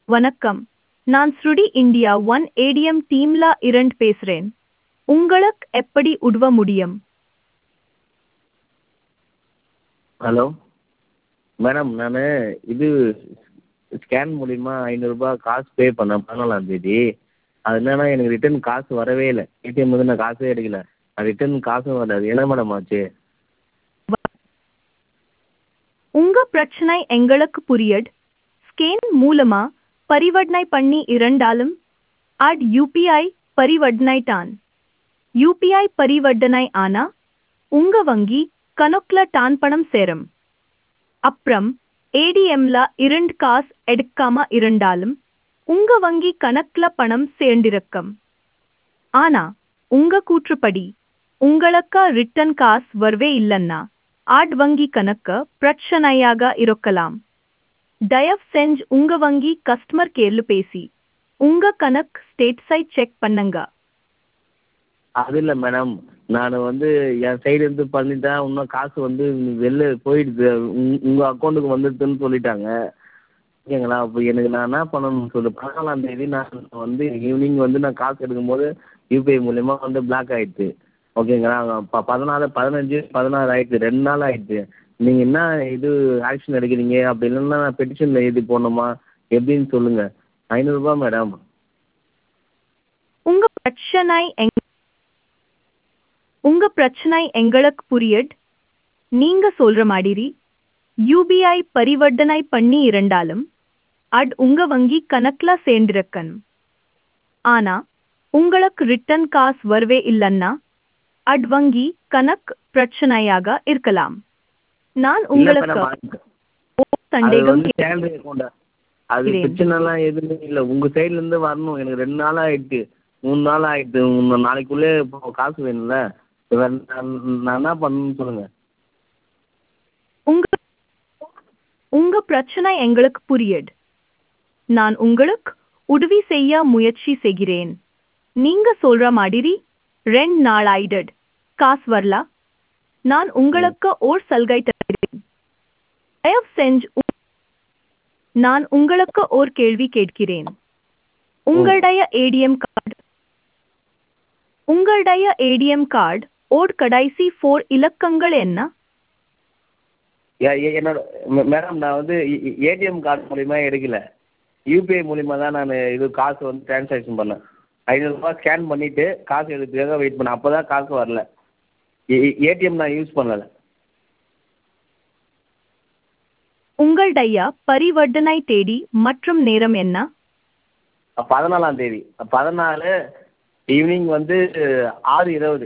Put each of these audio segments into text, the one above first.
வணக்கம். நான் ஸ்ருடி India one ATM டீம்ல இரண்டு பேசுறேன். உங்களுக்கு எப்படி உதவ முடியும்? ஹலோ மேடம், நான் இது ஸ்கேன் மூலிமா ரூ. 500 காசு பே பண்ணேன் 14ஆம் தேதி. அது என்னன்னா எனக்கு ரிட்டர்ன் காசு வரவே இல்லை. ஏடிஎம் வந்து நான் காசே எடுக்கல. ரிட்டர்ன் காசும் வரல. அது என்ன மேடம் ஆச்சு? உங்க பிரச்சனை எங்களுக்கு புரியுது. ஸ்கேன் மூலமா பரிவர்த்தனை பண்ணி இருந்தாலும் அது யூபிஐ பரிவர்த்தனை தான். யூபிஐ பரிவர்த்தனை ஆனா உங்க வங்கி கணக்குல தான் பணம் சேரும். அப்புறம் ஏடிஎம்ல இரண்டு காசு எடுக்காம இருந்தாலும் உங்க வங்கி கணக்குல பணம் சேர்ந்திருக்கும். ஆனா உங்க கூற்றுப்படி உங்களுக்கு ரிட்டர்ன் காசு வரவே இல்லைன்னா ஆட் வங்கி கணக்கு பிரச்சனையாக இருக்கலாம். தயவு செஞ்சு உங்க வங்கி கஸ்டமர் கேர்ல பேசி உங்க கணக்கு ஸ்டேட்டஸை செக் பண்ணுங்க. அது இல்லை மேடம், நான் வந்து என் சைடுலேருந்து பண்ணிட்டேன். இன்னும் காசு வந்து வெளில போயிடுது. உங்கள் அக்கௌண்ட்டுக்கு வந்துடுதுன்னு சொல்லிட்டாங்க. ஓகேங்களா? அப்போ எனக்கு நான் என்ன பண்ணணும்னு சொல்லு. 14ஆம் தேதி நான் வந்து ஈவினிங் வந்து நான் காசு எடுக்கும்போது யூபிஐ மூலிமா வந்து பிளாக் ஆகிடுச்சு. ஓகேங்களா? 14 15 16 ஆகிடுச்சு. 2 நாள் ஆகிடுச்சு. நீங்கள் என்ன இது ஆக்ஷன் எடுக்கிறீங்க? அப்படி இல்லைன்னா நான் பெட்டிஷனில் எழுதி போடணுமா எப்படின்னு சொல்லுங்கள். ரூ. 500 மேடம். உங்க பிரச்சனை உங்க பிரச்சனை எங்களுக்கு புரியுது. நீங்க சொல்ற மாதிரி யூபிஐ பரிவர்த்தனை பண்ணி இருந்தாலும் அது உங்க வங்கி கணக்குல சேர்ந்திருக்கணும். ஆனா உங்களுக்கு ரிட்டர்ன் காசு வரவே இல்லைன்னா அது வங்கி கணக்கு பிரச்சனையாக இருக்கலாம். நான் இல்லை உங்களுக்கு மேடம், அது சந்தேகம் வந்து சேலரி அக்கௌண்ட். அது கேட்கிறேன். பிரச்சனைலாம் எதுவுமே இல்லை. உங்கள் சைட்லேருந்து வரணும். எனக்கு 2 நாள் ஆகிடுச்சு, 3 நாள் ஆகிடுச்சு. நாளைக்குள்ளே இப்போ காசு வேணும்ல. நான் என்ன பண்ணணும்னு சொல்லுங்கள். உங்க உங்க பிரச்சனை எங்களுக்கு புரியுது. நான் உங்களுக்கு உதவி செய்ய முயற்சி செய்கிறேன். நீங்க சொல்ற மாதிரி 2 நாள் ஆயிடுது, காசு வரல. நான் உங்களுக்கு ஓர் சலுகை தருகிறேன். தயவு செஞ்சு நான் உங்களுக்கு ஓர் கேள்வி கேட்கிறேன். உங்களுடைய ஏடிஎம் கார்டு ஓர் கடைசி 4 இலக்கங்கள் என்ன? என்னோட மேடம், நான் வந்து ஏடிஎம் கார்டு மூலிமா எடுக்கல. யூபிஐ மூலிமா தான் நான் இது காசு வந்து ட்ரான்சாக்ஷன் பண்ணேன். ரூ. 500 ஸ்கேன் பண்ணிவிட்டு காசு எடுக்கிறதுக்காக வெயிட் பண்ணேன். அப்போ தான் காசு வரல. ஏடிஎம் நான் யூஸ் பண்ணலை. உங்களுடைய பரிவர்த்தனை தேதி மற்றும் நேரம் என்ன? 14ஆம் தேதி 14 ஈவினிங் வந்து 6:20.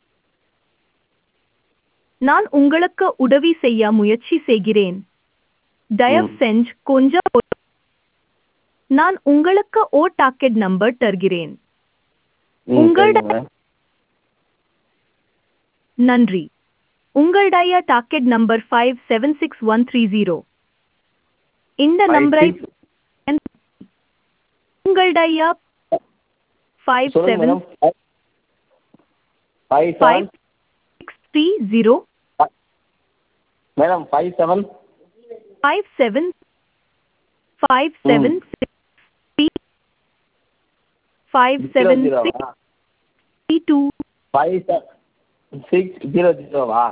நான் உங்களுக்கு உதவி செய்ய முயற்சி செய்கிறேன். தயவு செஞ்சு கொஞ்சம் நான் உங்களுக்கு ஓர் டாக்கெட் நம்பர் தருகிறேன். உங்களுடைய நன்றி. உங்களுடைய டாக்கெட் நம்பர் 576130. இந்த நம்பரை உங்களுடைய 5760 மேடம் 57 57 576 576 5600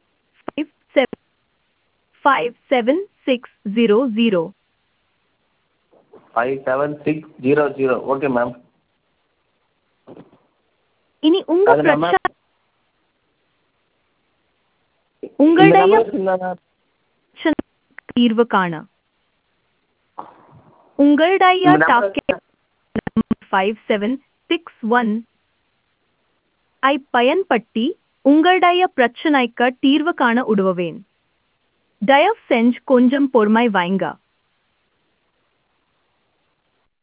57600. 57600. Okay ma'am. இனி உங்க அது நம்ம பிரச்சனை உங்களுடைய தீர்வு காண உங்களுடைய டாக்கெட் 5761 ஐ பயன்படுத்தி உங்களுடைய பிரச்சனைக்கு தீர்வு காண உதவுவேன். தயவு செஞ்சு கொஞ்சம் பொறுமை வைங்க.